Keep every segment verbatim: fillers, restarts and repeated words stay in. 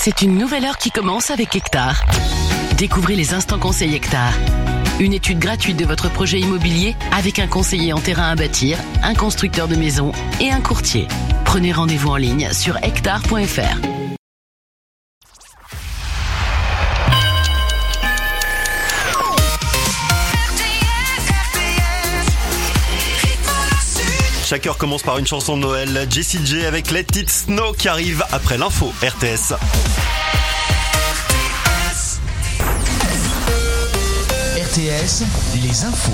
C'est une nouvelle heure qui commence avec Hectare. Découvrez les instants conseils Hectare. Une étude gratuite de votre projet immobilier avec un conseiller en terrain à bâtir, un constructeur de maisons et un courtier. Prenez rendez-vous en ligne sur hectare point f r. Chaque heure commence par une chanson de Noël. Jessie J avec Let It Snow qui arrive après l'info R T S. R T S, les infos.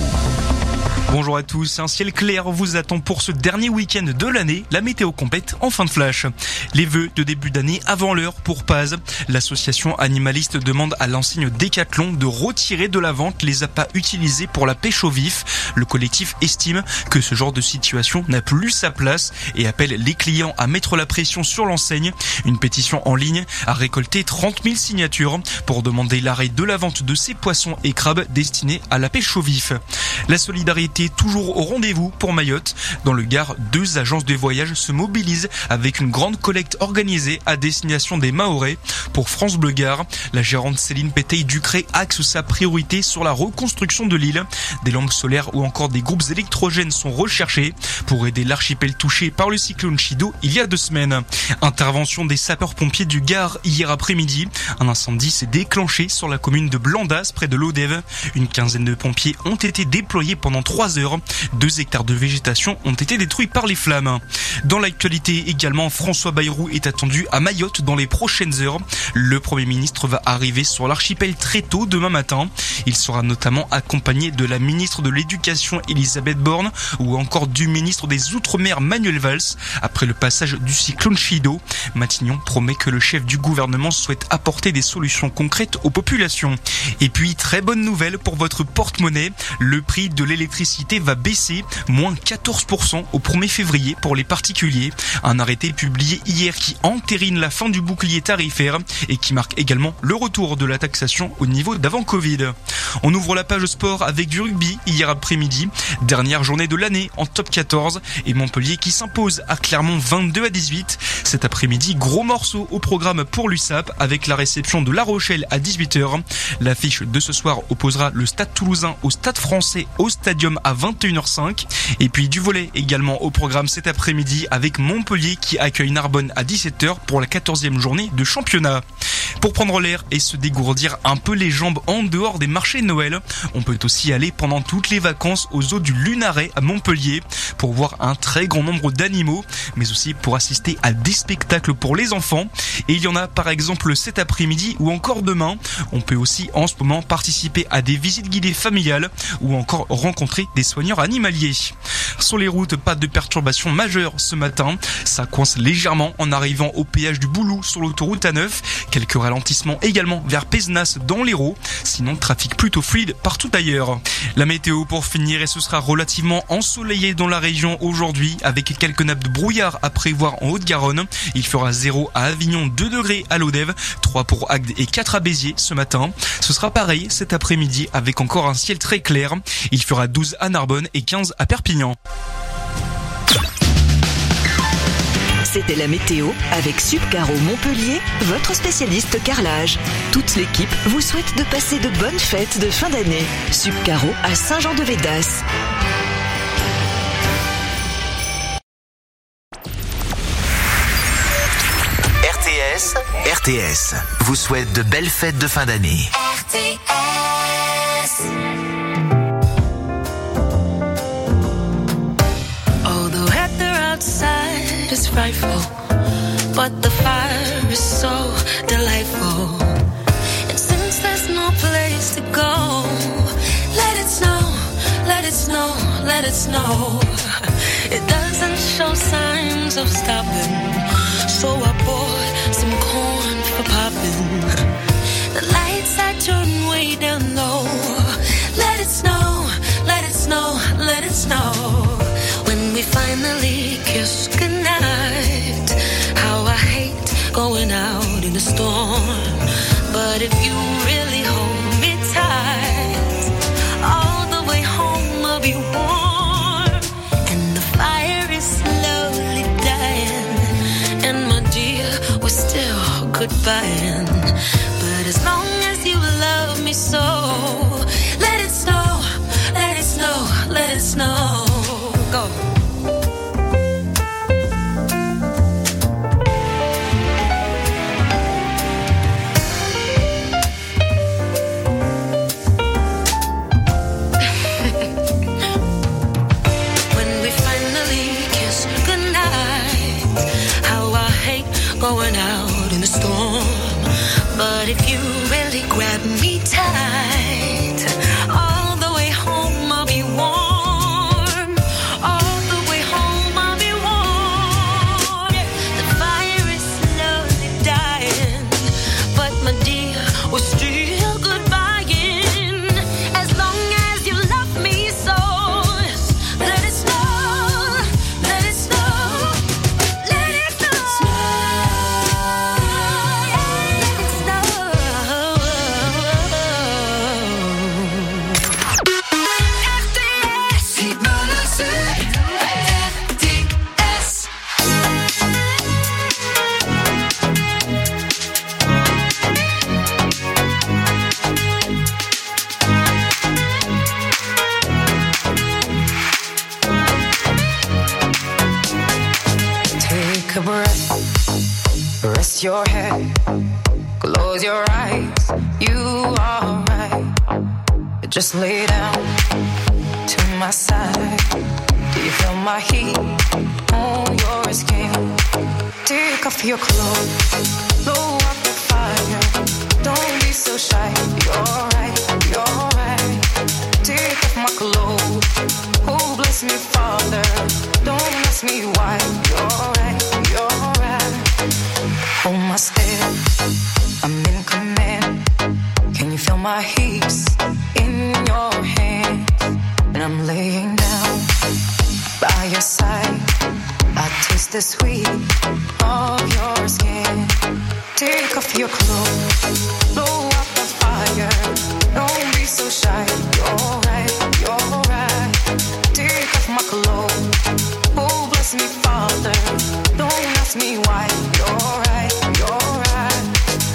Bonjour à tous, un ciel clair vous attend pour ce dernier week-end de l'année, la météo complète en fin de flash. Les vœux de début d'année avant l'heure pour Paz. L'association animaliste demande à l'enseigne Decathlon de retirer de la vente les appâts utilisés pour la pêche au vif. Le collectif estime que ce genre de situation n'a plus sa place et appelle les clients à mettre la pression sur l'enseigne. Une pétition en ligne a récolté trente mille signatures pour demander l'arrêt de la vente de ces poissons et crabes destinés à la pêche au vif. La solidarité toujours au rendez-vous pour Mayotte. Dans le Gard, deux agences de voyage se mobilisent avec une grande collecte organisée à destination des Mahorais. Pour France Bleu Gard, la gérante Céline Péteil-Ducré axe sa priorité sur la reconstruction de l'île. Des lampes solaires ou encore des groupes électrogènes sont recherchés pour aider l'archipel touché par le cyclone Chido il y a deux semaines. Intervention des sapeurs-pompiers du Gard hier après-midi. Un incendie s'est déclenché sur la commune de Blandas près de l'Odève. Une quinzaine de pompiers ont été déployés pendant trois heures. Deux hectares de végétation ont été détruits par les flammes. Dans l'actualité également, François Bayrou est attendu à Mayotte dans les prochaines heures. Le Premier ministre va arriver sur l'archipel très tôt demain matin. Il sera notamment accompagné de la ministre de l'Éducation Elisabeth Borne ou encore du ministre des Outre-mer Manuel Valls. Après le passage du cyclone Chido, Matignon promet que le chef du gouvernement souhaite apporter des solutions concrètes aux populations. Et puis, très bonne nouvelle pour votre porte-monnaie, le prix de l'électricité va baisser, moins quatorze pour cent au premier février pour les particuliers. Un arrêté publié hier qui entérine la fin du bouclier tarifaire et qui marque également le retour de la taxation au niveau d'avant Covid. On ouvre la page sport avec du rugby hier après-midi. Dernière journée de l'année en top quatorze et Montpellier qui s'impose à Clermont vingt-deux à dix-huit. Cet après-midi, gros morceau au programme pour l'U S A P avec la réception de La Rochelle à dix-huit heures. L'affiche de ce soir opposera le Stade Toulousain au Stade Français au Stadium à vingt et une heures cinq. Et puis du volley également au programme cet après-midi avec Montpellier qui accueille Narbonne à dix-sept heures pour la quatorzième journée de championnat. Pour prendre l'air et se dégourdir un peu les jambes en dehors des marchés de Noël, on peut aussi aller pendant toutes les vacances aux eaux du Lunaret à Montpellier pour voir un très grand nombre d'animaux, mais aussi pour assister à des spectacles pour les enfants. Et il y en a par exemple cet après-midi ou encore demain. On peut aussi en ce moment participer à des visites guidées familiales ou encore rencontrer des soigneurs animaliers. Sur les routes, pas de perturbations majeures ce matin. Ça coince légèrement en arrivant au péage du Boulou sur l'autoroute A neuf. Quelques ralentissements également vers Pézenas dans l'Hérault. Sinon, trafic plutôt fluide partout ailleurs. La météo pour finir et ce sera relativement ensoleillé dans la région aujourd'hui avec quelques nappes de brouillard à prévoir en Haute-Garonne. Il fera zéro à Avignon, deux degrés à Lodève, trois pour Agde et quatre à Béziers ce matin. Ce sera pareil cet après-midi avec encore un ciel très clair. Il fera douze à Narbonne et quinze à Perpignan. C'était la météo avec Subcaro Montpellier, votre spécialiste carrelage. Toute l'équipe vous souhaite de passer de bonnes fêtes de fin d'année. Subcaro à Saint-Jean-de-Védas. R T S, R T S vous souhaite de belles fêtes de fin d'année. R T S. Oh, the weather outside is frightful, but the fire is so delightful. And since there's no place to go, let it snow, let it snow, let it snow. It doesn't show signs of stopping, so I bought some corn for popping. The lights I turn way down low. Let it snow, let it snow, let it snow. When we finally kiss goodnight, how I hate going out in the storm. But if you really hold me tight, all the way home I'll be warm. And the fire is slowly dying, and my dear, we're still good. goodbye. But as long as you love me so, let it snow, let it snow, let it snow. Go. Going out in the storm, but if you really grab me tight, all the way home I'll be warm. All the way home I'll be warm. The fire is slowly dying, but my dear, we're still goodbying. As long as you love me so, let it snow, let it snow, let it snow. Take a breath, rest your head, close your eyes, you are right. Just lay down to my side. Do you feel my heat on your skin? Take off your clothes, blow up the fire. Don't be so shy, you're right, you're right. Take off my clothes, oh bless me Father. Don't ask me why, you're right, you're right. Hold my step, I'm in command. Can you feel my hips in your hands? And I'm laying down by your side. I taste the sweet of your skin. Take off your clothes, blow up the fire. Don't be so shy, you're right, you're right. Take off my clothes, oh bless me Father. Don't ask me why, you're right, you're right.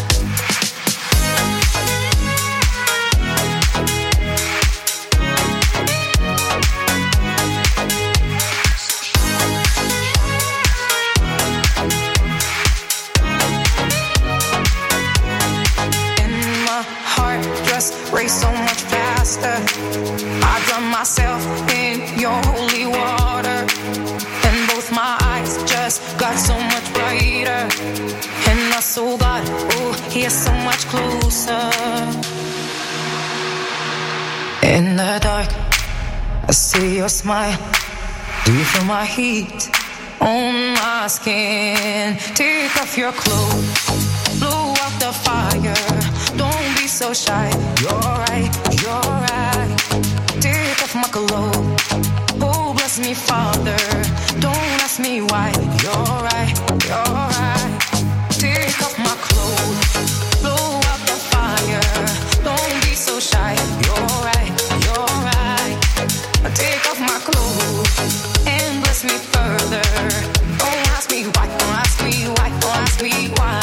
Race so much faster. I drown myself in your holy water, and both my eyes just got so much brighter. And I saw God, oh, He's so much closer. In the dark, I see your smile. Do you feel my heat on my skin? Take off your clothes, blow up the fire. Don't be so shy, you're right, you're right. Take off my clothes, oh bless me Father. Don't ask me why, you're right, you're right. Take off my clothes, blow up the fire. Don't be so shy, you're right, you're right. Take off my clothes and bless me further. Don't ask me why, don't ask me why, don't ask me why.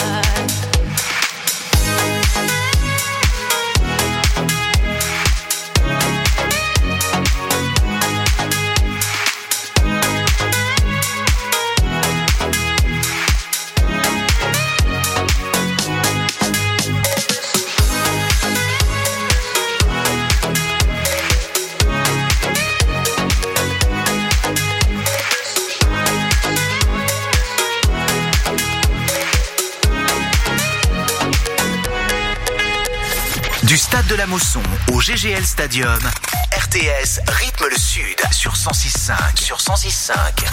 Du stade de la Mosson au G G L Stadium, R T S rythme le Sud sur cent six virgule cinq. Sur cent six virgule cinq.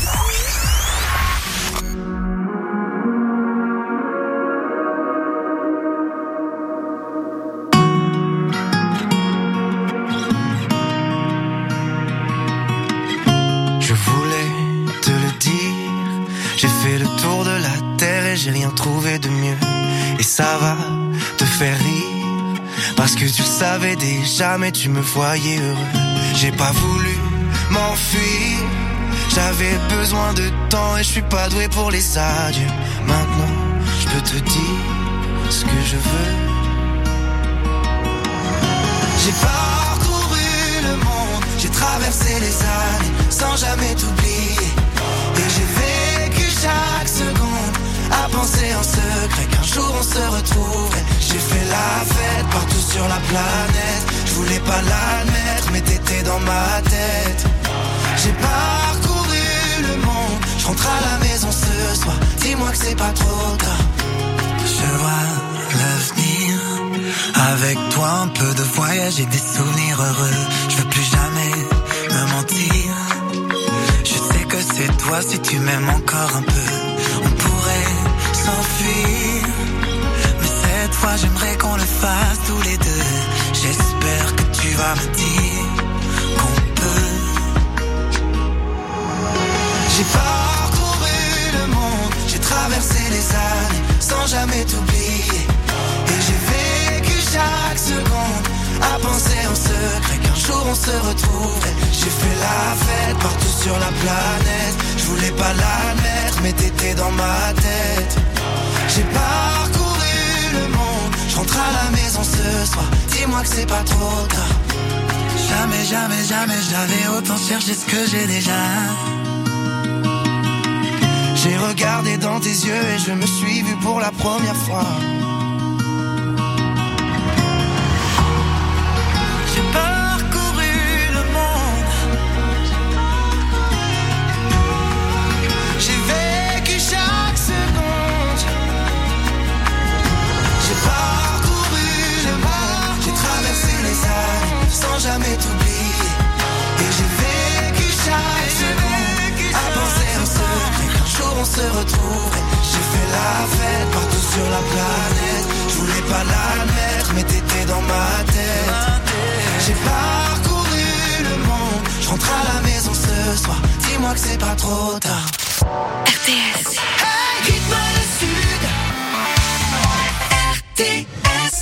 Je voulais te le dire, j'ai fait le tour de la terre et j'ai rien trouvé de mieux. Et ça va te faire rire. Parce que tu le savais déjà, mais tu me voyais heureux. J'ai pas voulu m'enfuir, j'avais besoin de temps et je suis pas doué pour les adieux. Maintenant, je peux te dire ce que je veux. J'ai parcouru le monde, j'ai traversé les années sans jamais t'oublier. Et j'ai vécu chaque seconde à penser en secret qu'un jour on se retrouverait. J'ai fait la fête partout sur la planète. Je voulais pas l'admettre mais t'étais dans ma tête. J'ai parcouru le monde, je rentre à la maison ce soir. Dis-moi que c'est pas trop tard. Je vois l'avenir avec toi, un peu de voyage et des souvenirs heureux. Je veux plus jamais me mentir. Je sais que c'est toi si tu m'aimes encore un peu. On pourrait s'enfuir, mais cette fois j'aimerais qu'on le fasse tous les deux. J'espère que tu vas me dire qu'on peut. J'ai parcouru le monde, j'ai traversé les années sans jamais t'oublier. Et j'ai vécu chaque seconde à penser en secret qu'un jour on se retrouverait. J'ai fait la fête partout sur la planète. Je voulais pas l'admettre mais t'étais dans ma tête. J'ai parcouru le monde, je rentre à la maison ce soir. Dis-moi que c'est pas trop tard. Jamais, jamais, jamais j'avais autant cherché ce que j'ai déjà. J'ai regardé dans tes yeux et je me suis vu pour la première fois. J'ai parcouru le monde. J'ai vécu chaque seconde. J'ai parcouru le monde. J'ai traversé les années sans jamais t'oublier. Et j'ai vécu chaque seconde à penser en secret qu'un jour on se retrouverait. J'ai fait la fête partout sur la planète. Je voulais pas l'admettre mais t'étais dans ma tête. J'ai parcouru le monde, je rentre à la maison ce soir. Dis-moi que c'est pas trop tard. R T S. Hey, rythme le sud. R T S.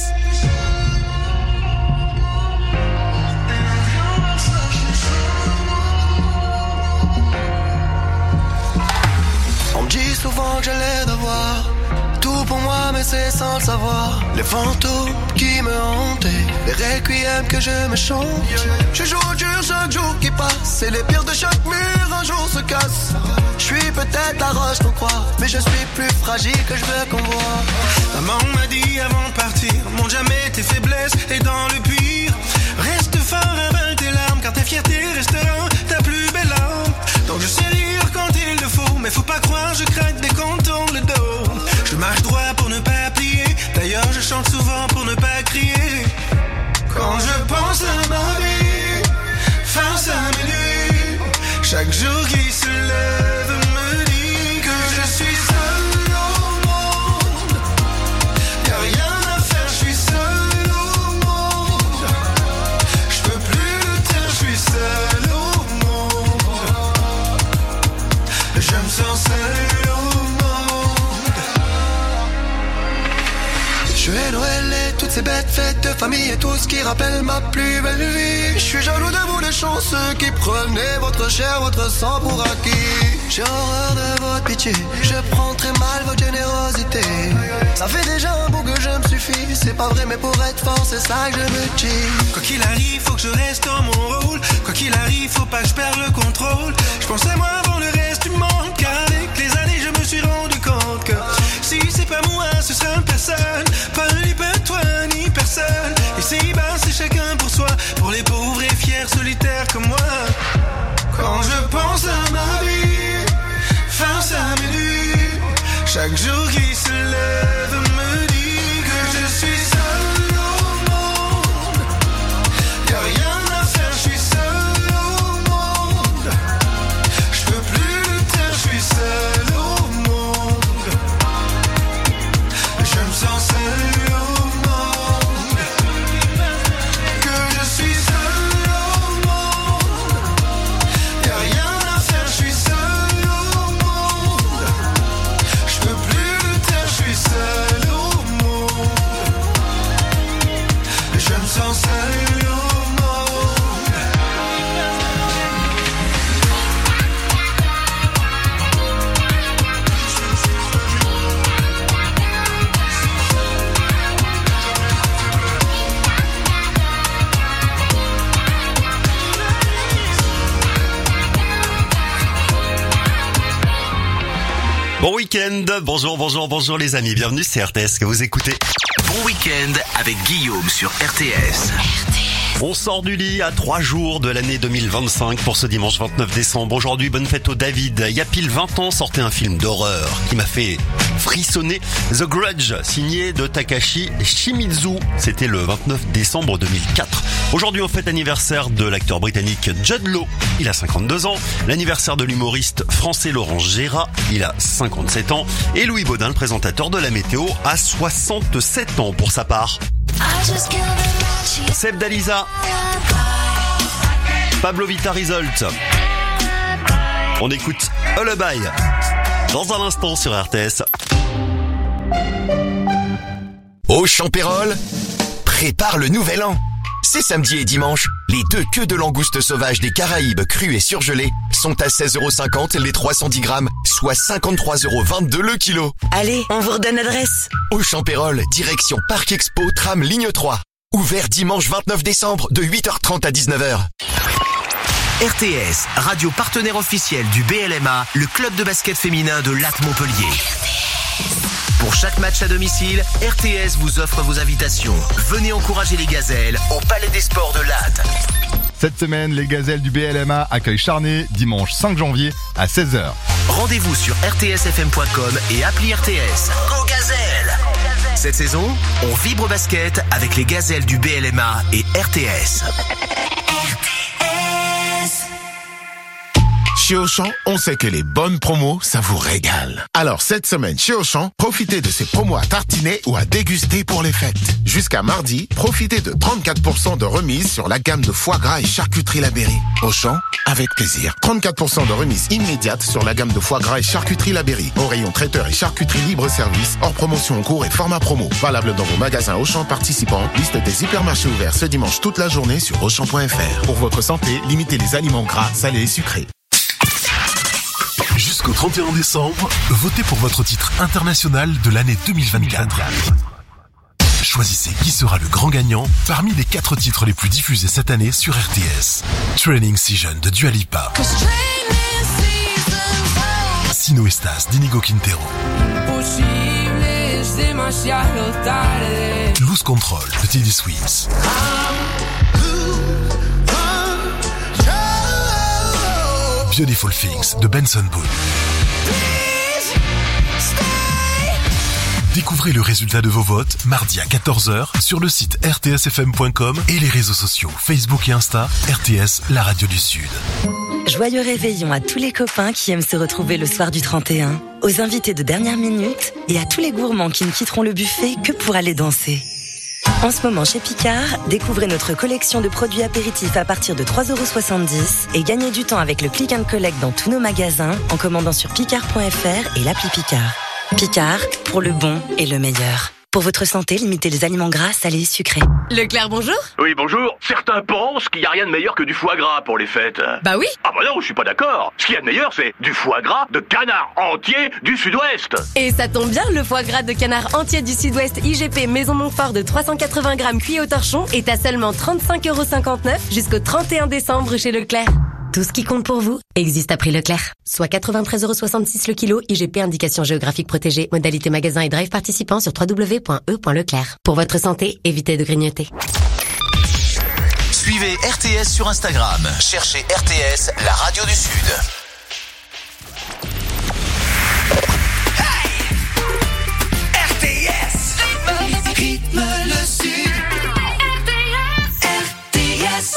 On me dit souvent que j'ai l'air d'avoir tout pour moi mais c'est sans le savoir. Les fantômes qui me hantaient, les requiems que je me chante. Je joue au dur chaque jour qui passe, et les pierres de chaque mur un jour se cassent. Je suis peut-être la roche qu'on croit, mais je suis plus fragile que je veux qu'on voit. Maman m'a dit avant de partir, montre jamais tes faiblesses et dans le pire, reste fort, avale tes larmes, car ta fierté restera ta plus belle arme. Donc je sais rire quand il le faut, mais faut pas croire, je craque dès qu'on tourne le dos. Je marche droit pour ne pas plier, d'ailleurs je chante souvent pour ne pas crier. Quand je pense à ma vie, face à mes nuits, chaque jour qui se lève me dit que je suis seul au monde. Y'a rien à faire, je suis seul au monde. Je peux plus le taire, je suis seul au monde. Je me sens seul au monde. Je vais Noël et toutes ces bêtes fêtes de famille et tout ce qui rappelle ma plus belle vie. Je suis jaloux de vous les chanceux qui prenez votre chair, votre sang pour acquis. J'ai horreur de votre pitié, je prends très mal votre générosité. Ça fait déjà un bout que je me suffis, c'est pas vrai mais pour être fort c'est ça que je me dis. Quoi qu'il arrive, faut que je reste dans mon rôle. Quoi qu'il arrive, faut pas que je perde le contrôle. Je pensais moi avant le reste du monde, car avec les années je me suis rendu compte que si c'est pas moi, ce sera personne. Pas ni pas toi ni personne. Et si bas c'est chacun pour soi, pour les pauvres et fiers solitaires comme moi. Quand je pense à ma vie, face à mes nuits, chaque jour qui se lève me dit que je suis seul au monde. Y'a rien à faire, je suis seul au monde. Je peux Bon week-end, bonjour, bonjour, bonjour les amis, bienvenue, c'est R T S que vous écoutez. Bon week-end avec Guillaume sur R T S. On sort du lit à trois jours de l'année deux mille vingt-cinq pour ce dimanche vingt-neuf décembre. Aujourd'hui, bonne fête au David. Il y a pile vingt ans, sortait un film d'horreur qui m'a fait frissonner. The Grudge, signé de Takashi Shimizu. C'était le vingt-neuf décembre deux mille quatre. Aujourd'hui, on fête l'anniversaire de l'acteur britannique Jude Law. Il a cinquante-deux ans. L'anniversaire de l'humoriste français Laurent Gérard. Il a cinquante-sept ans. Et Louis Baudin, le présentateur de la météo, a soixante-sept ans pour sa part. Seb Dalisa, Pablo Vittar-Isolt. On écoute Lullaby dans un instant sur R T S. Auchan Pérol prépare le nouvel an. C'est samedi et dimanche. Les deux queues de langoustes sauvages des Caraïbes crues et surgelées sont à seize euros cinquante les trois cent dix grammes, soit cinquante-trois euros vingt-deux le kilo. Allez, on vous redonne l'adresse. Auchan Pérol, direction Parc Expo, tram ligne trois. Ouvert dimanche vingt-neuf décembre de huit heures trente à dix-neuf heures. R T S, radio partenaire officiel du B L M A, le club de basket féminin de Latte Montpellier. Pour chaque match à domicile, R T S vous offre vos invitations. Venez encourager les gazelles au Palais des Sports de Latte. Cette semaine, les gazelles du B L M A accueillent Charnay dimanche cinq janvier à seize heures. Rendez-vous sur r t s f m point com et appli R T S. Go Gazelles! Cette saison, on vibre basket avec les gazelles du B L M A et R T S. Chez Auchan, on sait que les bonnes promos, ça vous régale. Alors cette semaine chez Auchan, profitez de ces promos à tartiner ou à déguster pour les fêtes. Jusqu'à mardi, profitez de trente-quatre pour cent de remise sur la gamme de foie gras et charcuterie Labéry. Auchan, avec plaisir. trente-quatre pour cent de remise immédiate sur la gamme de foie gras et charcuterie Labéry. Au rayon traiteur et charcuterie libre-service, hors promotion en cours et format promo. Valable dans vos magasins Auchan participants. Liste des hypermarchés ouverts ce dimanche toute la journée sur Auchan point F R. Pour votre santé, limitez les aliments gras, salés et sucrés. Jusqu'au trente et un décembre, votez pour votre titre international de l'année deux mille vingt-quatre. Choisissez qui sera le grand gagnant parmi les quatre titres les plus diffusés cette année sur R T S. Training Season de Dua Lipa. Sino Estas d'Inigo Quintero. Lose Control de Teddy Swims. Beautiful Things de Benson Boone. Découvrez le résultat de vos votes mardi à quatorze heures sur le site r t s f m point com et les réseaux sociaux Facebook et Insta. R T S, la radio du Sud. Joyeux réveillon à tous les copains qui aiment se retrouver le soir du trente et un, aux invités de dernière minute et à tous les gourmands qui ne quitteront le buffet que pour aller danser. En ce moment chez Picard, découvrez notre collection de produits apéritifs à partir de trois euros soixante-dix et gagnez du temps avec le click and collect dans tous nos magasins en commandant sur picard point f r et l'appli Picard. Picard, pour le bon et le meilleur. Pour votre santé, limitez les aliments gras, salés et sucrés. Leclerc, bonjour. Oui, bonjour. Certains pensent qu'il n'y a rien de meilleur que du foie gras pour les fêtes. Bah oui. Ah bah non, je suis pas d'accord. Ce qu'il y a de meilleur, c'est du foie gras de canard entier du Sud-Ouest. Et ça tombe bien, le foie gras de canard entier du Sud-Ouest I G P Maison Montfort de trois cent quatre-vingts grammes cuit au torchon est à seulement trente-cinq euros cinquante-neuf jusqu'au trente et un décembre chez Leclerc. Tout ce qui compte pour vous existe à prix Leclerc. Soit quatre-vingt-treize euros soixante-six le kilo, I G P indication géographique protégée, modalité magasin et drive participant sur w w w point e point leclerc. Pour votre santé, évitez de grignoter. Suivez R T S sur Instagram. Cherchez R T S, la radio du Sud. Hey! R T S, rythme le Sud. R T S, R T S.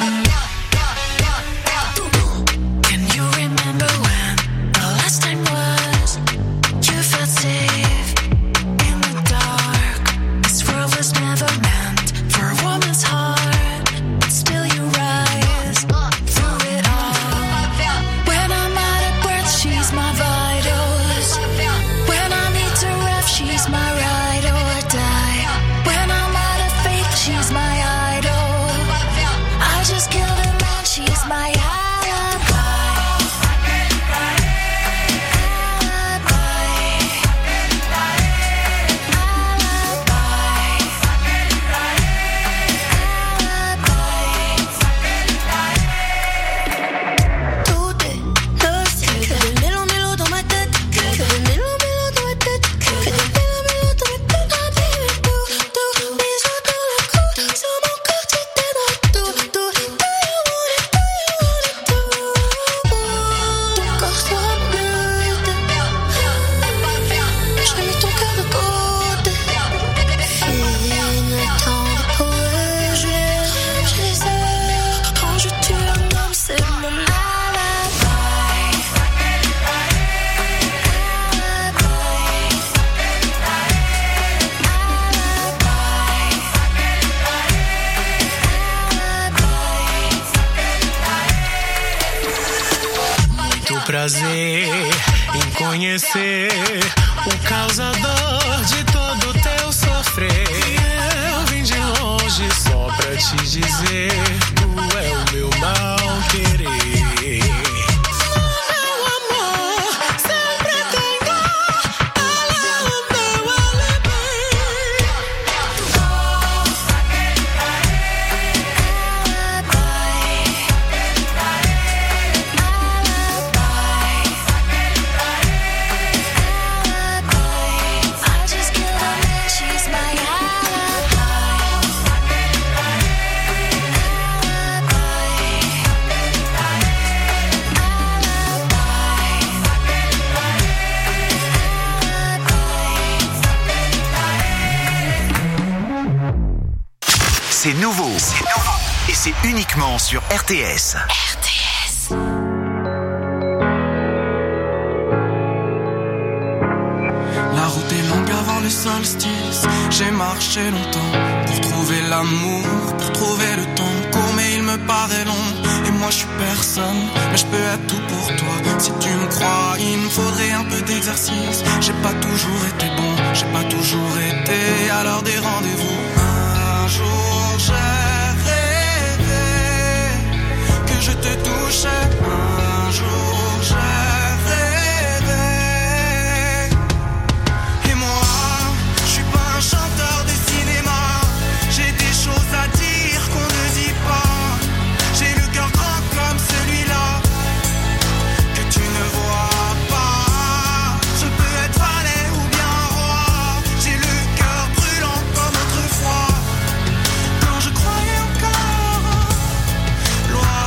Can you remember when the last time was? muito prazer em conhecer o causador de todo teu sofrer. Eu vim de longe só pra te dizer, tu é o meu mal querer. Meu amor, sempre tenho ela o meu alibi. C'est nouveau. C'est nouveau. Et c'est uniquement sur R T S. R T S. La route est longue avant le solstice. J'ai marché longtemps pour trouver l'amour, pour trouver le temps court, mais il me paraît long. Et moi je suis personne, mais je peux être tout pour toi. Si tu me crois, il me faudrait un peu d'exercice. J'ai pas toujours été bon, j'ai pas toujours été à l'heure des rendez-vous. Un jour j'ai rêvé que je te touchais. Un jour j'ai rêvé. Et moi, je suis pas un chanteur de cinéma. J'ai des choses à dire qu'on ne dit pas. J'ai le cœur grand comme celui-là que tu ne vois pas. Je peux être valet ou bien roi. J'ai le cœur brûlant comme autrefois. Quand je croyais encore loi.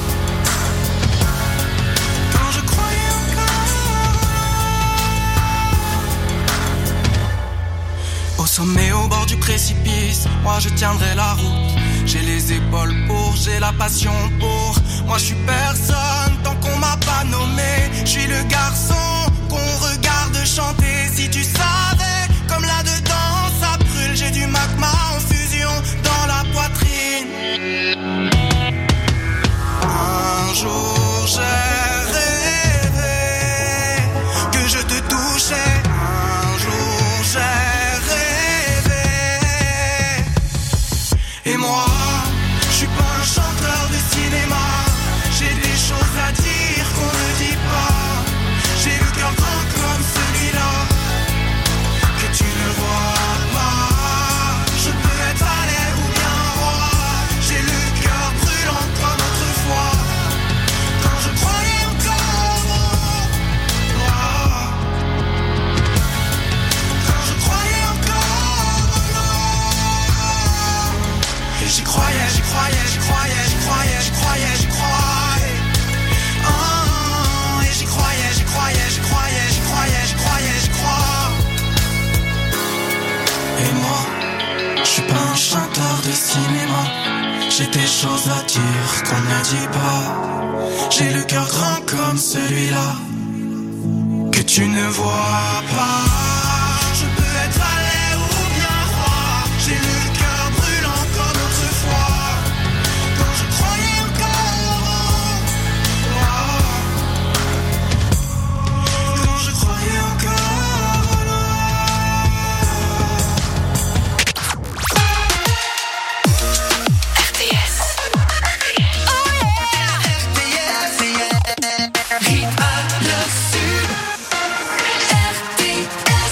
Quand je croyais encore. Au sommet, au bord du précipice, moi je tiendrai la route. J'ai les épaules pour, j'ai la passion pour. Moi je suis personne tant qu'on m'a pas nommé. Je suis le garçon qu'on regarde chanter. Si tu savais comme là-dedans ça brûle. J'ai du magma en fusion dans la poitrine. Un jour j'ai rêvé que je te touchais. Un jour j'ai rêvé. Et moi, je suis pas un chanteur de cinéma. J'ai des choses à dire qu'on ne dit pas. J'ai le cœur grand comme celui-là que tu ne vois pas. Je peux être valet ou bien roi. J'ai le cœur brûlant comme autrefois. Quand je croyais encore loi. Quand je croyais encore loi. Et j'y croyais, j'y croyais, j'y croyais, j'y croyais, j'y croyais, j'y croyais. Oh, et j'y croyais, j'y croyais, j'y croyais, j'y croyais, j'y croyais, j'y crois. Et moi, je suis pas un chanteur de cinéma. J'ai des choses à dire qu'on ne dit pas. J'ai le cœur grand comme celui-là que tu ne vois pas. Je peux être valet ou bien roi. J'ai le cœur brûlant comme autrefois. Quand je croyais encore loi. Quand je croyais encore loi. R T S. Oh yeah. R T S, yeah. Rythme le sud. R T S.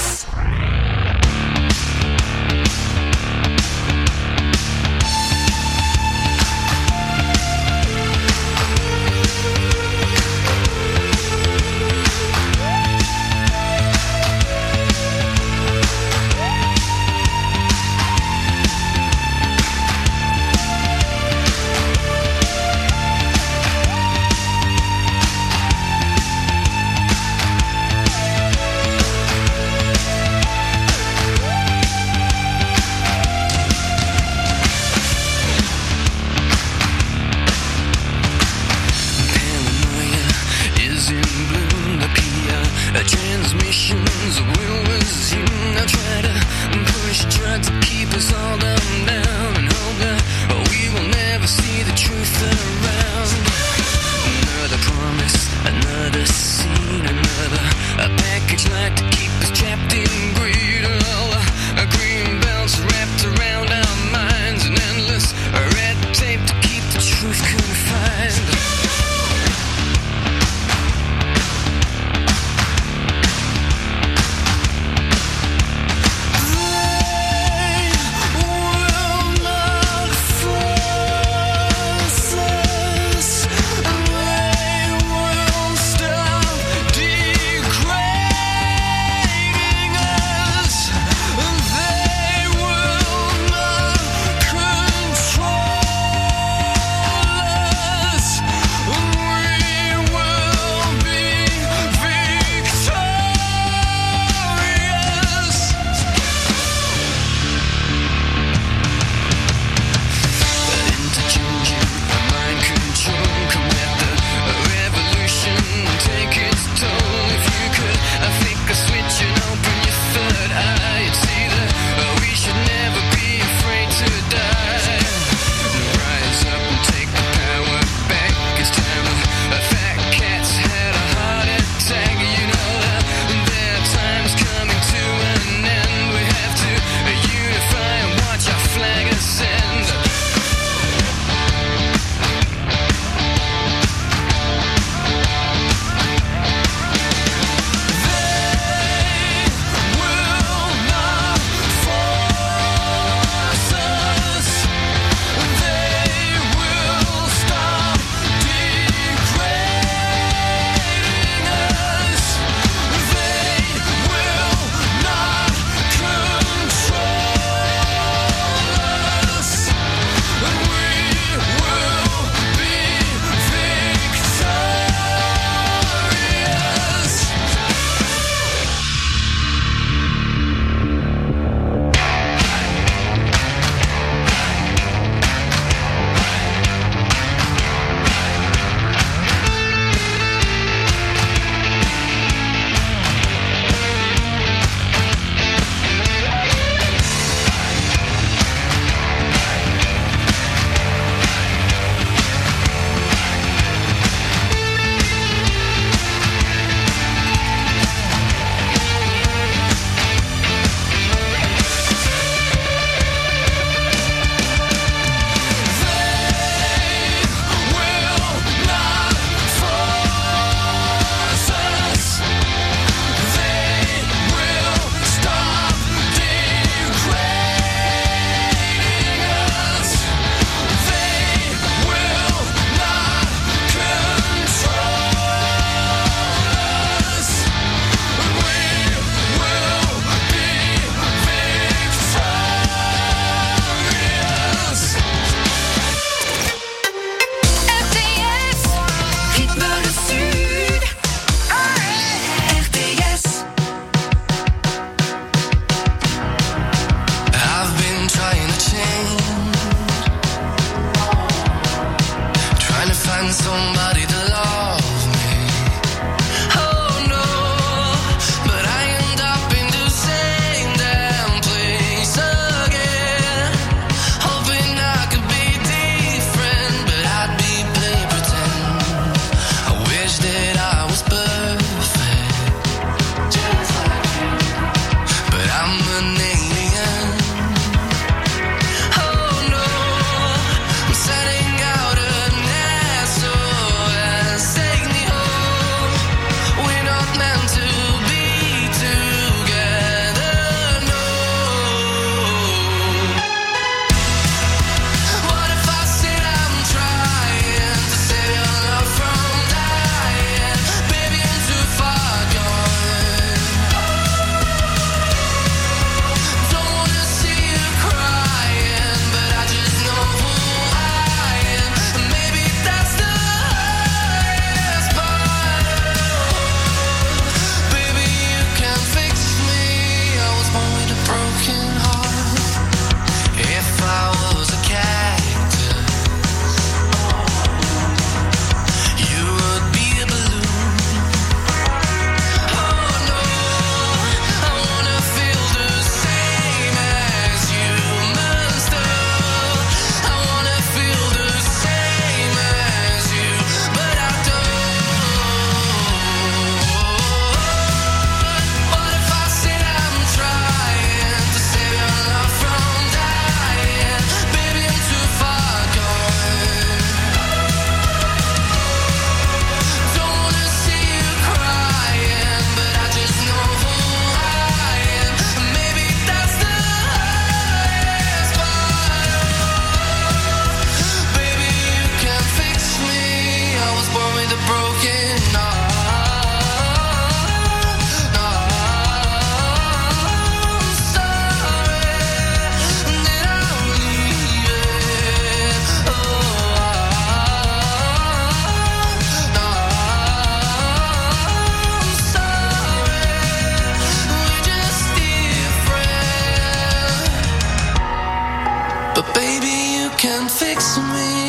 fix me.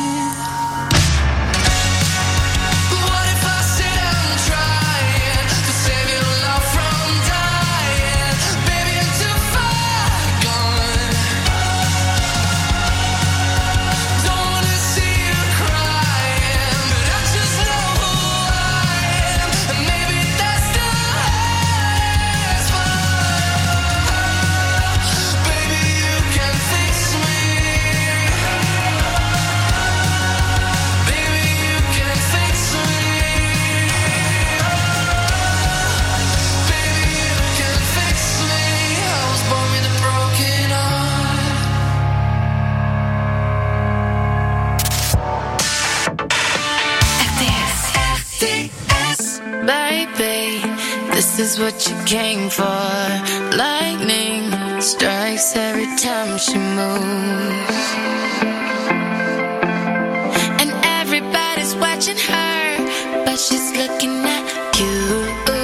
Baby, this is what you came for. Lightning strikes every time she moves, and everybody's watching her, but she's looking at you.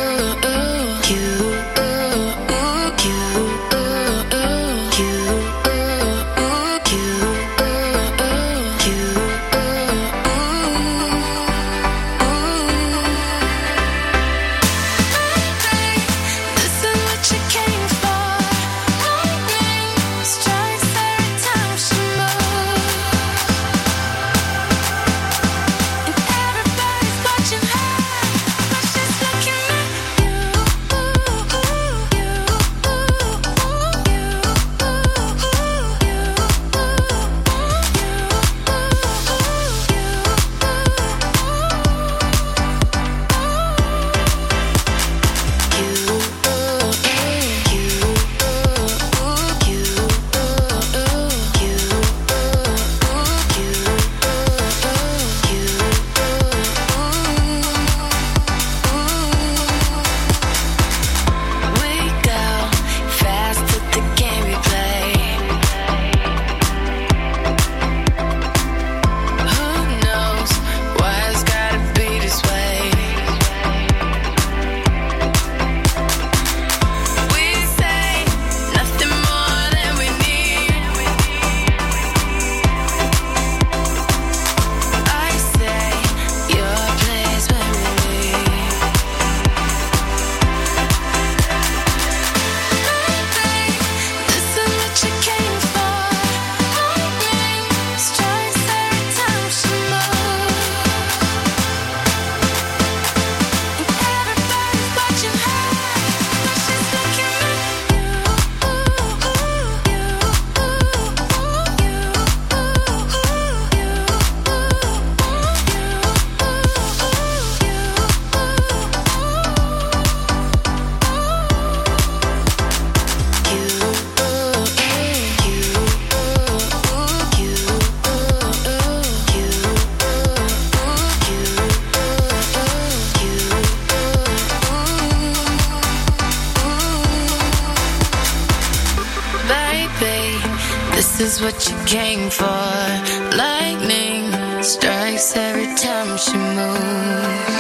This is what you came for. Lightning strikes every time she moves.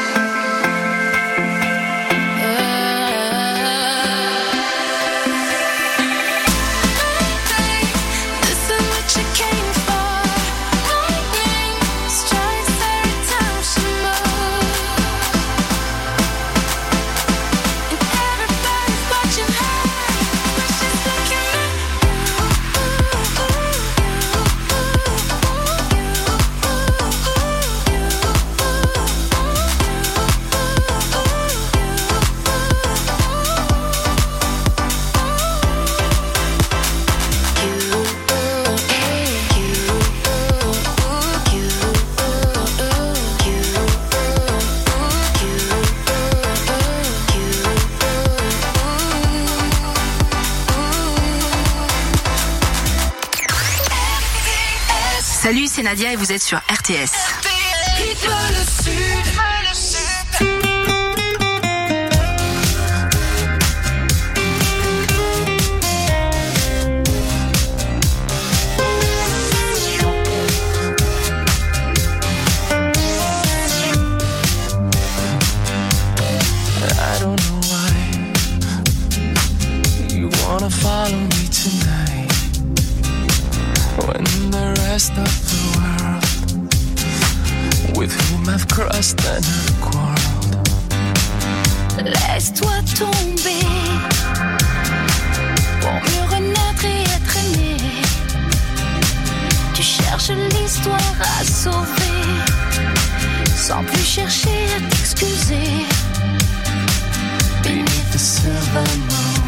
Salut, c'est Nadia et vous êtes sur R T S. Rythme le Sud. I don't know why you wanna follow me tonight when the rest rest of the world, with whom I've crossed and I've quarreled. Laisse-toi tomber pour mieux renaître et être aimé. Tu cherches l'histoire à sauver sans plus chercher à t'excuser. Beneath the silver moon.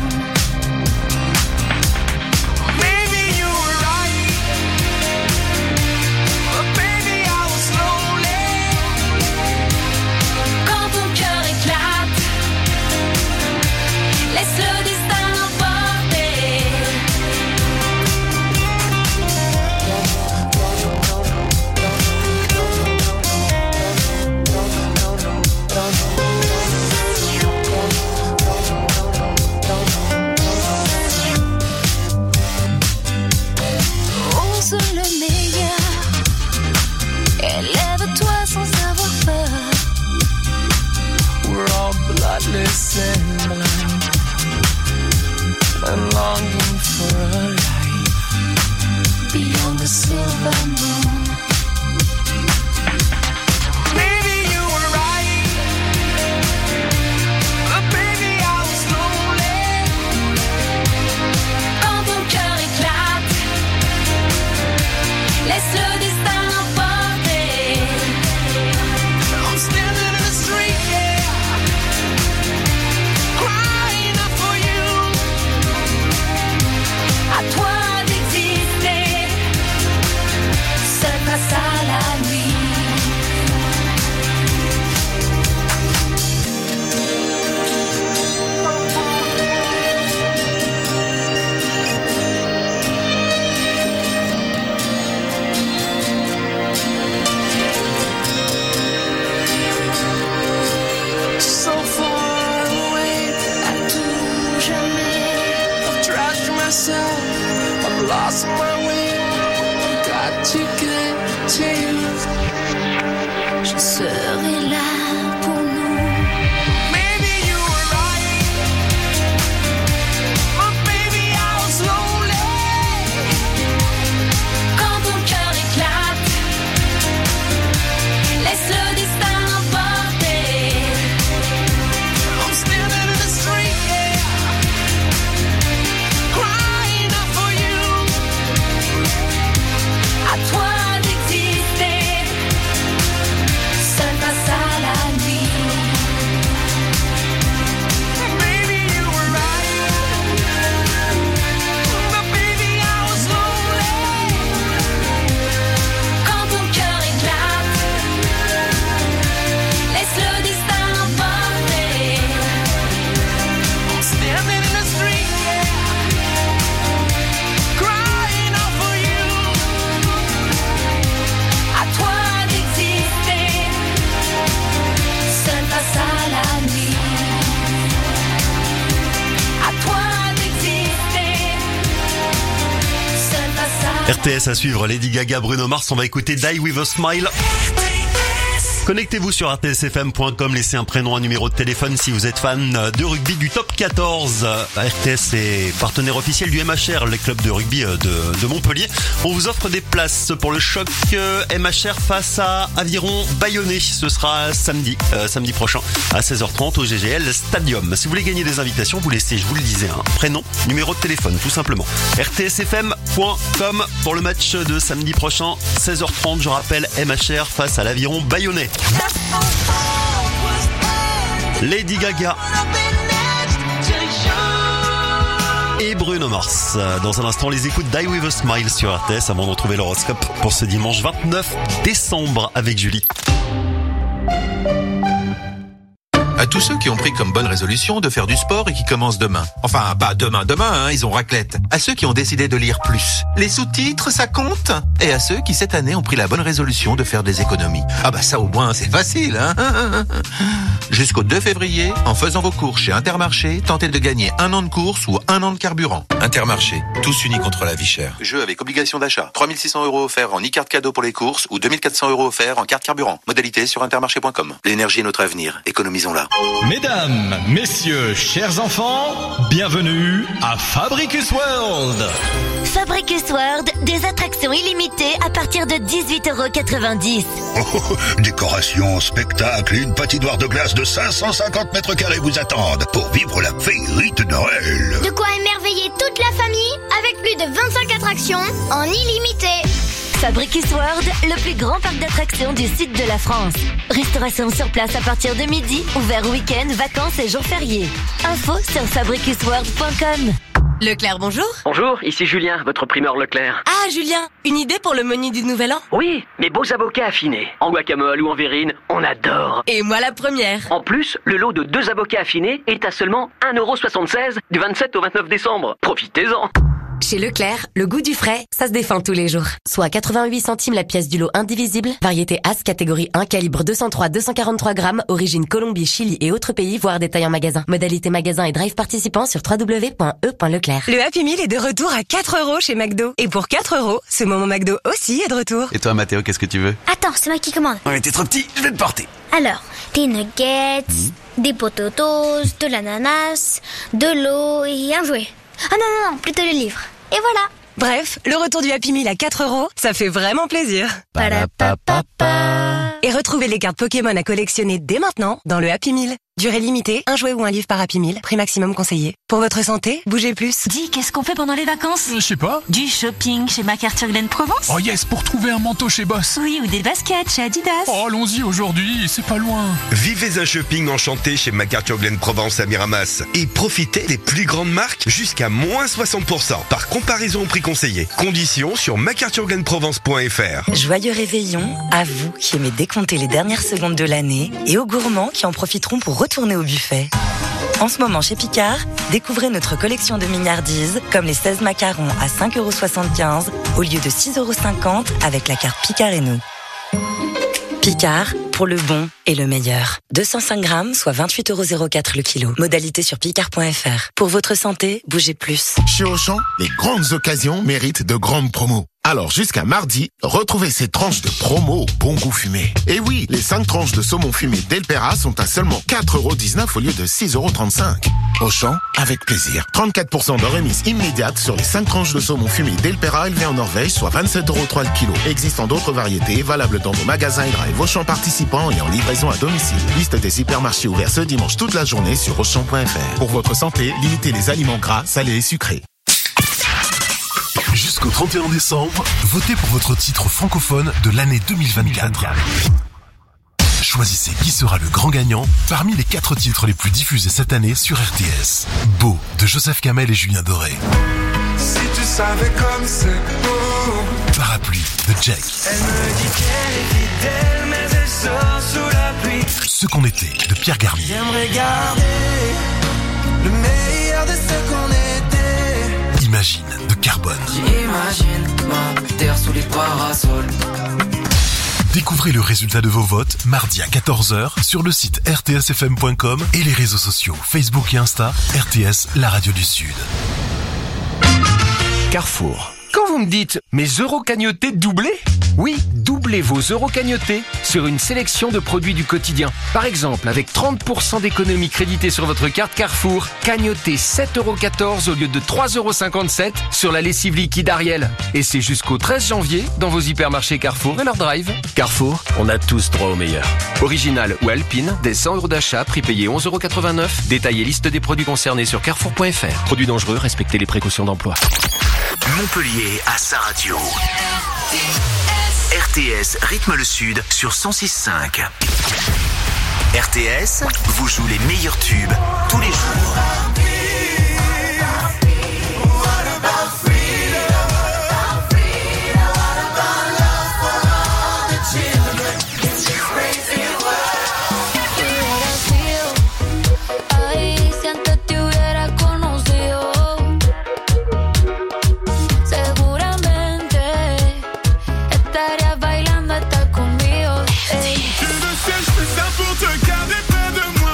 Maybe you were right, but baby I was lonely. Quand ton cœur éclate, laisse le destin l'emporter. Ose le meilleur, élève-toi sans avoir peur. We're all bloodless and blind, and longing for a life beyond the silver moon. Maybe you were right, but baby I was lonely. Quand ton cœur éclate, laisse le destin l'emporter. I'm standing in the street, yeah, crying out for you. À toi d'exister, seul face à la nuit. So far away, À tout jamais, I've trashed myself, I've lost my way. I've got to get to you. je serai là pour nous. Maybe you were right, but baby I was lonely. Quand ton cœur éclate, laisse le destin l'emporter. I'm standing in the street, yeah, crying out for you. À toi d'exister, seul face à la nuit. Maybe you were right, but baby I was lonely. Quand ton cœur éclate, laisse le destin l'emporter. I'm standing in the street, yeah, crying out for you. À toi d'exister, seul face à la nuit. À toi d'exister, seul face à R T S à suivre, Lady Gaga, Bruno Mars, on va écouter Die With A Smile. Connectez-vous sur r t s f m point com, laissez un prénom, un numéro de téléphone si vous êtes fan de rugby du top quatorze. R T S est partenaire officiel du M H R, le club de rugby de, de Montpellier. On vous offre des places pour le choc M H R face à Aviron Bayonnais. Ce sera samedi, euh, samedi prochain à seize heures trente au G G L Stadium. Si vous voulez gagner des invitations, vous laissez, je vous le disais, un prénom, numéro de téléphone, tout simplement. r t s f m point com pour le match de samedi prochain, seize heures trente, je rappelle, M H R face à l'Aviron Bayonnais. Lady Gaga et Bruno Mars. Dans un instant, les écoutes Die With A Smile sur R T S avant de retrouver l'horoscope pour ce dimanche vingt-neuf décembre avec Julie. À tous ceux qui ont pris comme bonne résolution de faire du sport et qui commencent demain. Enfin, pas demain, demain, hein, ils ont raclette. À ceux qui ont décidé de lire plus. Les sous-titres, ça compte. Et à ceux qui, cette année, ont pris la bonne résolution de faire des économies. Ah bah ça, au moins, c'est facile, hein. Jusqu'au deux février, en faisant vos courses chez Intermarché, tentez de gagner un an de course ou un an de carburant. Intermarché, tous unis contre la vie chère. Jeu avec obligation d'achat. trois mille six cents euros offerts en e-carte cadeau pour les courses ou deux mille quatre cents euros offerts en carte carburant. Modalité sur intermarché point com. L'énergie est notre avenir. Économisons-la. Mesdames, messieurs, chers enfants, bienvenue à Fabricus World. Fabricus World, des attractions illimitées à partir de dix-huit euros quatre-vingt-dix. Oh, oh, décoration, spectacle et une patinoire de glace de cinq cent cinquante mètres carrés vous attendent pour vivre la féerie de Noël. De quoi émerveiller toute la famille avec plus de vingt-cinq attractions en illimité. Fabricus World, le plus grand parc d'attractions du sud de la France. Restauration sur place à partir de midi, ouvert week-end, vacances et jours fériés. Info sur fabricus world point com. Leclerc, bonjour. Bonjour, ici Julien, votre primeur Leclerc. Ah, Julien, une idée pour le menu du Nouvel An? Oui, mes beaux avocats affinés. En guacamole ou en verrine, on adore. Et moi la première. En plus, le lot de deux avocats affinés est à seulement un euro soixante-seize du vingt-sept au vingt-neuf décembre. Profitez-en. Chez Leclerc, le goût du frais, ça se défend tous les jours. Soit quatre-vingt-huit centimes la pièce du lot indivisible, variété As catégorie un, calibre deux cent trois à deux cent quarante-trois grammes, origine Colombie, Chili et autres pays, voire détail en magasin. Modalité magasin et drive participant sur w w w point e point leclerc. Le Happy Meal est de retour à quatre euros chez McDo. Et pour quatre euros, ce moment McDo aussi est de retour. Et toi Mathéo, qu'est-ce que tu veux? Attends, c'est moi qui commande. Ouais, t'es trop petit, je vais te porter. Alors, des nuggets, mmh. des potatoes, de l'ananas, de l'eau et un jouet. Ah non, non, non, plutôt le livre. Et voilà. Bref, le retour du Happy Meal à quatre euros, ça fait vraiment plaisir. Parapapapa. Et retrouvez les cartes Pokémon à collectionner dès maintenant dans le Happy Meal. Durée limitée, un jouet ou un livre par Happy Meal, prix maximum conseillé. Pour votre santé, bougez plus. Dis, qu'est-ce qu'on fait pendant les vacances? Je sais pas. Du shopping chez MacArthur Glen Provence? Oh yes, pour trouver un manteau chez Boss. Oui, ou des baskets chez Adidas. Oh, allons-y aujourd'hui, c'est pas loin. Vivez un shopping enchanté chez MacArthur Glen Provence à Miramas et profitez des plus grandes marques jusqu'à moins soixante pour cent par comparaison au prix conseillé. Conditions sur mac arthur glen provence point f r. Joyeux réveillon à vous qui aimez décompter les dernières secondes de l'année et aux gourmands qui en profiteront pour retourner au buffet. En ce moment chez Picard, découvrez notre collection de mignardises comme les seize macarons à cinq euros soixante-quinze au lieu de six euros cinquante avec la carte Picard et nous. Picard, pour le bon et le meilleur. deux cent cinq grammes, soit vingt-huit euros zéro quatre le kilo. Modalité sur picard point f r. Pour votre santé, bougez plus. Chez Auchan, les grandes occasions méritent de grandes promos. Alors jusqu'à mardi, retrouvez ces tranches de promo au bon goût fumé. Et oui, les cinq tranches de saumon fumé Delpera sont à seulement quatre euros dix-neuf au lieu de six euros trente-cinq. Auchan, avec plaisir. trente-quatre pour cent de remise immédiate sur les cinq tranches de saumon fumé Delpera élevées en Norvège, soit vingt-sept euros trois le kilo. Existant d'autres variétés, valables dans vos magasins et drive Auchan participants et en livraison à domicile. Liste des hypermarchés ouverts ce dimanche toute la journée sur auchan point f r. Pour votre santé, limitez les aliments gras, salés et sucrés. Jusqu'au trente et un décembre, votez pour votre titre francophone de l'année deux mille vingt-quatre. Choisissez qui sera le grand gagnant parmi les quatre titres les plus diffusés cette année sur R T S. Beau de Joseph Kamel et Julien Doré. Si tu savais comme c'est beau. Parapluie de Jack. Elle me dit qu'elle est fidèle mais elle sort sous la pluie. Ce qu'on était de Pierre Garnier. J'aimerais garder le meilleur de ce qu'on était. Imagine de Carbone. J'imagine ma terre sous les parasols. Découvrez le résultat de vos votes mardi à quatorze heures sur le site r t s f m point com et les réseaux sociaux Facebook et Insta, R T S, la radio du Sud. Carrefour. Quand vous me dites mes euros cagnotés doublés? Oui, doublez vos euros cagnotés sur une sélection de produits du quotidien. Par exemple, avec trente pour cent d'économie créditée sur votre carte Carrefour, cagnotez sept euros quatorze au lieu de trois euros cinquante-sept sur la lessive liquide Ariel. Et c'est jusqu'au treize janvier dans vos hypermarchés Carrefour et leur drive. Carrefour, on a tous droit au meilleur. Original ou Alpine, des cent euros d'achat, prix payé onze euros quatre-vingt-neuf. Détaillez liste des produits concernés sur carrefour point f r. Produits dangereux, respectez les précautions d'emploi. Montpellier à sa radio. R T S rythme le Sud sur cent six cinq. R T S vous joue les meilleurs tubes tous les jours. Pour te garder près de moi.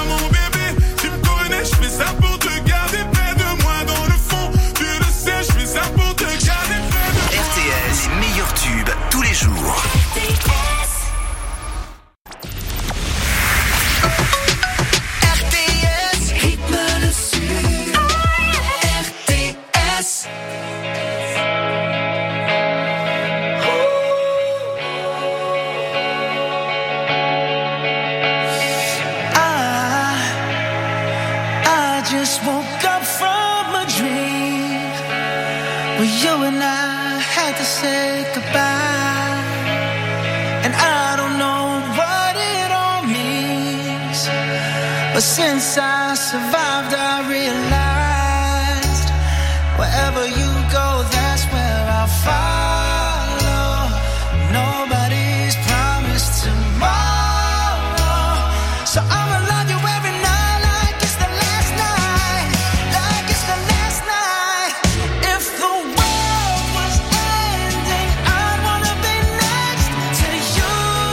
just woke up from a dream where you and I had to say goodbye, and I don't know what it all means, but since I survived I realized wherever you go, that's where I'll follow. Nobody's promised tomorrow, so I'ma love you every night like it's the last night, like it's the last night. If the world was ending, I'd wanna be next to you.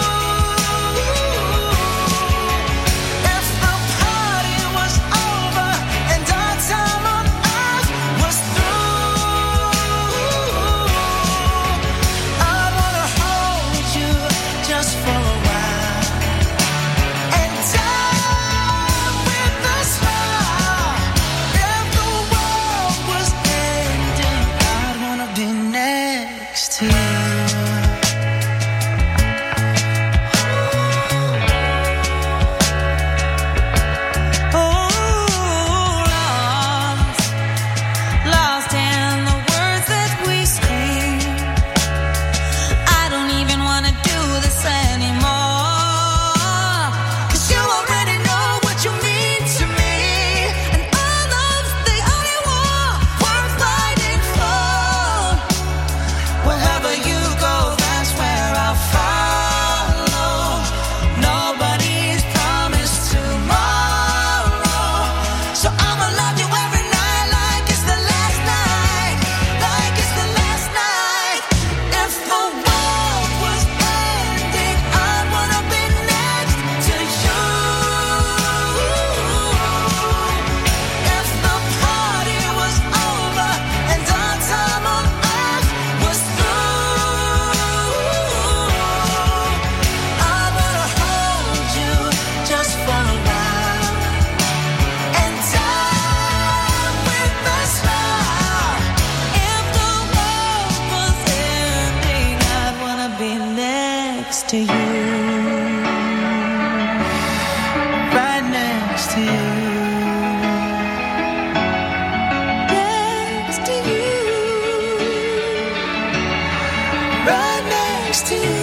If the party was over and our time on earth was through, I'd wanna hold you just for a while and die with a smile. If the world was ending, I'd wanna be next to you. Lost in the words that we scream. I don't even wanna do this anymore, 'cause you already know what you mean to me, and all love's the only war worth fighting for. Wherever you go, that's where I'll follow. Nobody's promised tomorrow, so I'ma love you every night like it's the last night, like it's the last night. If the world was ending, I'd wanna be next to you. If the party was over and our time on earth was through, I wanna hold you just for a while and die with a smile. If the world was ending, I'd wanna be next to you, right next to you, next to you, right next to you.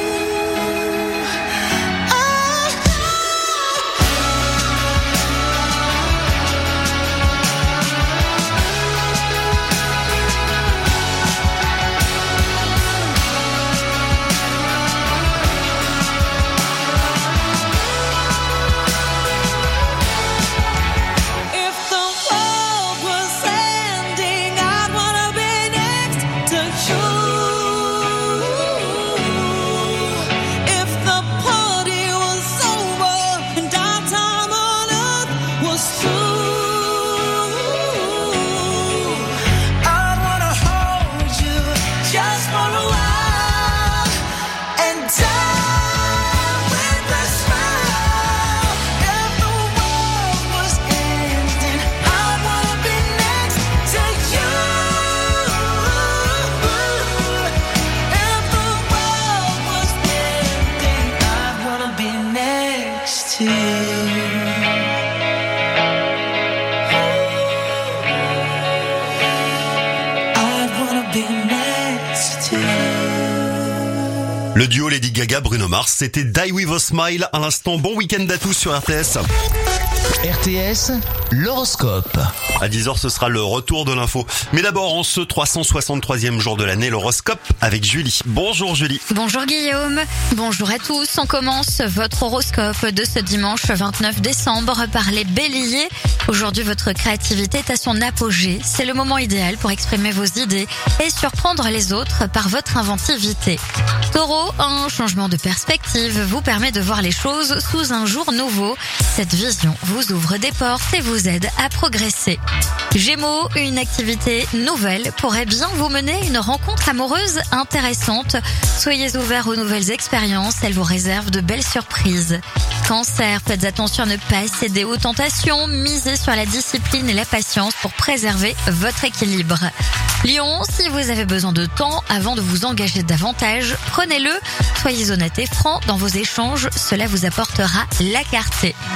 If the world was ending, I'd wanna be next to you. If the party was over and our time on earth was through, I'd wanna hold you just for a while and die with a smile. If the world was ending, I'd wanna be next to you. If the world was ending, I'd wanna be next to you. I'd wanna be next to you. Le duo Lady Gaga Bruno Mars, c'était Die With a Smile à l'instant. Bon week-end à tous sur R T S. R T S, l'horoscope. À dix heures, ce sera le retour de l'info. Mais d'abord, en ce trois cent soixante-troisième jour de l'année, l'horoscope avec Julie. Bonjour Julie. Bonjour Guillaume, bonjour à tous. On commence votre horoscope de ce dimanche vingt-neuf décembre par les béliers. Aujourd'hui, votre créativité est à son apogée. C'est le moment idéal pour exprimer vos idées et surprendre les autres par votre inventivité. Taureau, un changement de perspective vous permet de voir les choses sous un jour nouveau. Cette vision vous ouvre des portes et vous aide à progresser. Gémeaux, une activité nouvelle pourrait bien vous mener à une rencontre amoureuse intéressante. Soyez ouverts aux nouvelles expériences, elles vous réservent de belles surprises. Cancer, faites attention à ne pas céder aux tentations, misez sur la discipline et la patience pour préserver votre équilibre. Lion, si vous avez besoin de temps avant de vous engager davantage, prenez-le. Soyez honnête et franc dans vos échanges, cela vous apportera la clarté.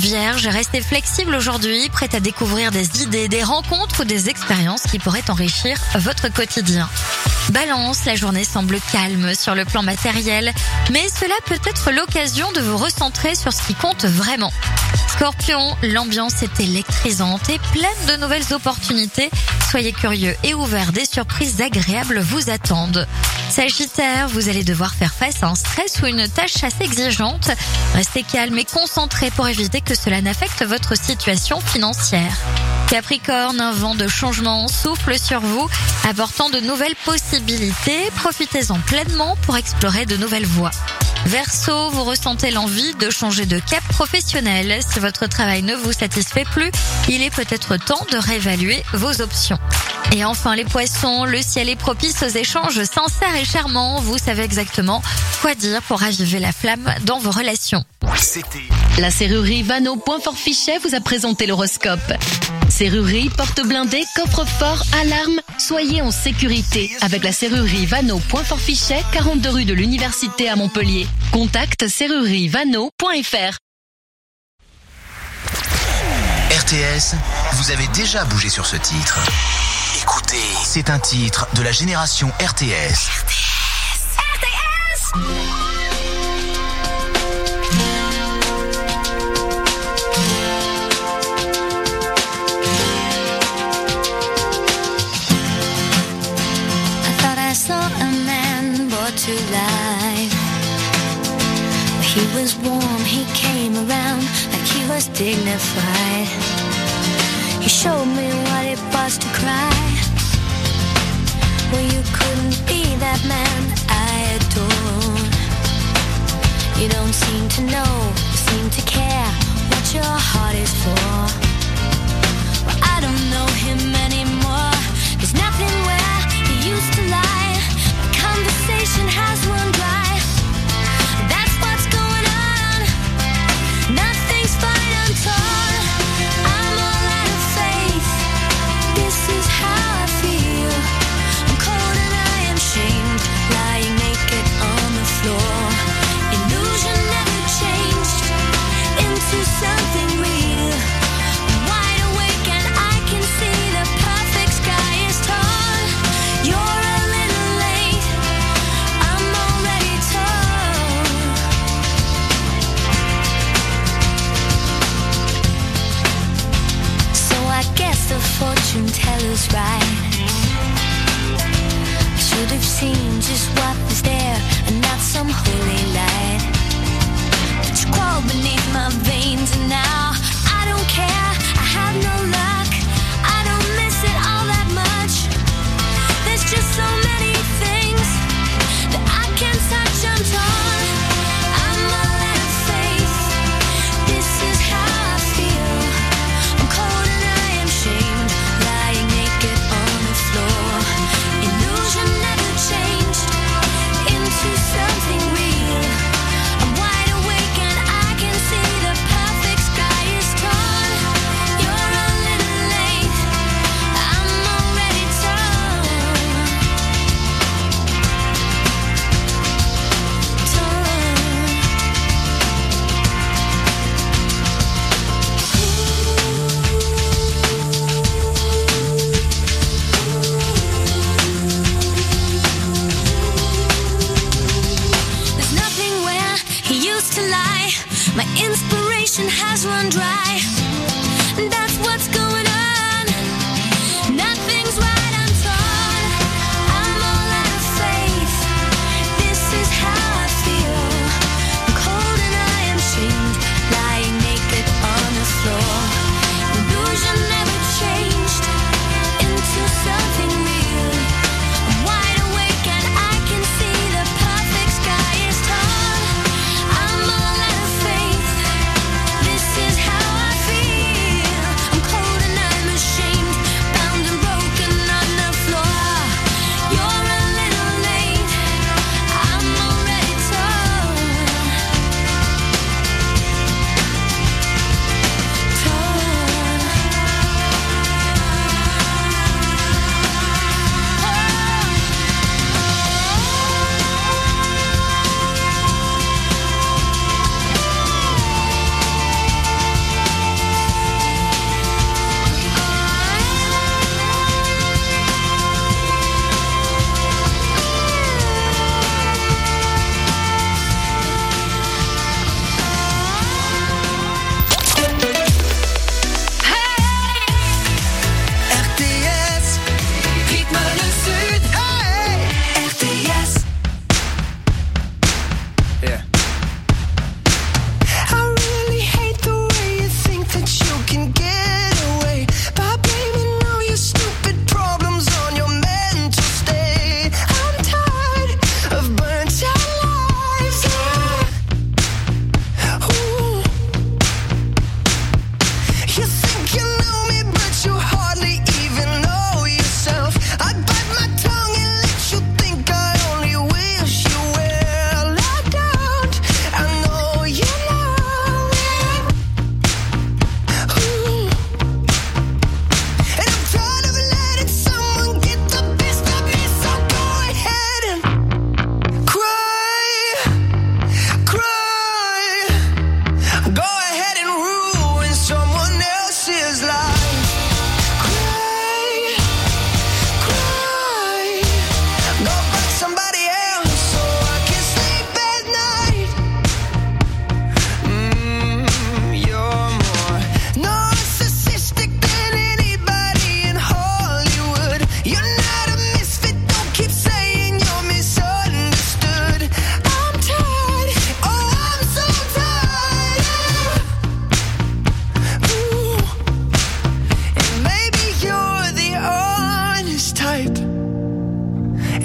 Vierge, restez flexible aujourd'hui, prête à découvrir des idées, des rencontres ou des expériences qui pourraient enrichir votre quotidien. Balance, la journée semble calme sur le plan matériel, mais cela peut être l'occasion de vous recentrer sur ce qui compte vraiment. Scorpion, l'ambiance est électrisante et pleine de nouvelles opportunités. Soyez curieux et ouverts, des surprises agréables vous attendent. Sagittaire, vous allez devoir faire face à un stress ou une tâche assez exigeante. Restez calme et concentré pour éviter que cela n'affecte votre situation financière. Capricorne, un vent de changement souffle sur vous, apportant de nouvelles possibilités. Profitez-en pleinement pour explorer de nouvelles voies. Verseau, vous ressentez l'envie de changer de cap professionnel. Si votre travail ne vous satisfait plus, il est peut-être temps de réévaluer vos options. Et enfin les poissons, le ciel est propice aux échanges sincères et charmants. Vous savez exactement quoi dire pour raviver la flamme dans vos relations. C'était la serrurerie Vano Point Fort Fichet vous a présenté l'horoscope. Serrurerie, porte blindée, coffre-fort, alarme, soyez en sécurité avec la serrurerie Vano Point Fort Fichet, quarante-deux rue de l'Université à Montpellier. Contact serrurerie vano point f r. R T S, vous avez déjà bougé sur ce titre. Écoutez, c'est un titre de la génération R T S. R T S. R T S. I saw a man brought to life. He was warm, he came around like he was dignified. He showed me what it was to cry. Well, you couldn't be that man I adore. You don't seem to know, you seem to care what your heart is for. Well, I don't know him anymore. There's nothing where he used to lie. Conversation has run dry. That's what's going on. Nothing's fine, I'm torn. I'm all out of faith. This is how I feel. I'm cold and I am shamed, lying naked on the floor. Illusion never changed into something real. I'm wide awake and I can see the perfect sky is torn. You're a little late. I'm already told. So I guess the fortune teller's right. I should have seen just what was there and not some holy light. But you crawled beneath my veins and now I don't care. I have no luck. I don't miss it all that much. There's just so many things that I can't touch. I'm torn. I'm all out of faith. This is how I feel. I'm cold and I am shamed, lying naked on the floor. Illusion never changed into something real. I'm wide awake and I can see the perfect sky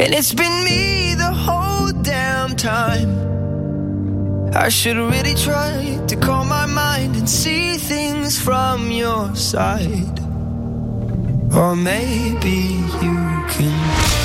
And it's been me the whole damn time. I should really try to calm my mind and see things from your side. Or maybe you can